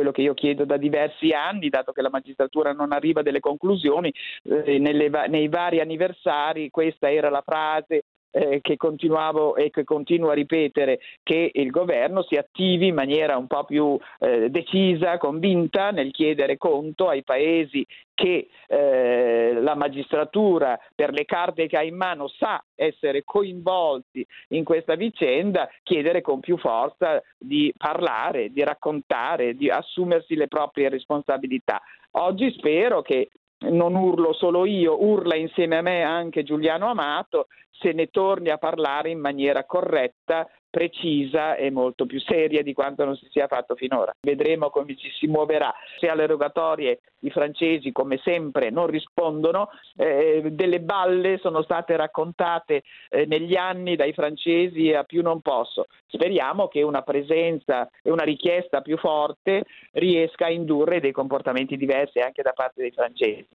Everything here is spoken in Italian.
quello che io chiedo da diversi anni, dato che la magistratura non arriva a delle conclusioni. Nei vari anniversari questa era la frase che continuavo e che continuo a ripetere, che il governo si attivi in maniera un po' più decisa, convinta nel chiedere conto ai paesi che la magistratura, per le carte che ha in mano, sa essere coinvolti in questa vicenda, chiedere con più forza di parlare, di raccontare, di assumersi le proprie responsabilità. Oggi spero che non urlo solo io, urla insieme a me anche Giuliano Amato, se ne torni a parlare in maniera corretta, precisa e molto più seria di quanto non si sia fatto finora. Vedremo come ci si muoverà. Se alle rogatorie i francesi, come sempre, non rispondono, delle balle sono state raccontate negli anni dai francesi a più non posso. Speriamo che una presenza e una richiesta più forte riesca a indurre dei comportamenti diversi anche da parte dei francesi.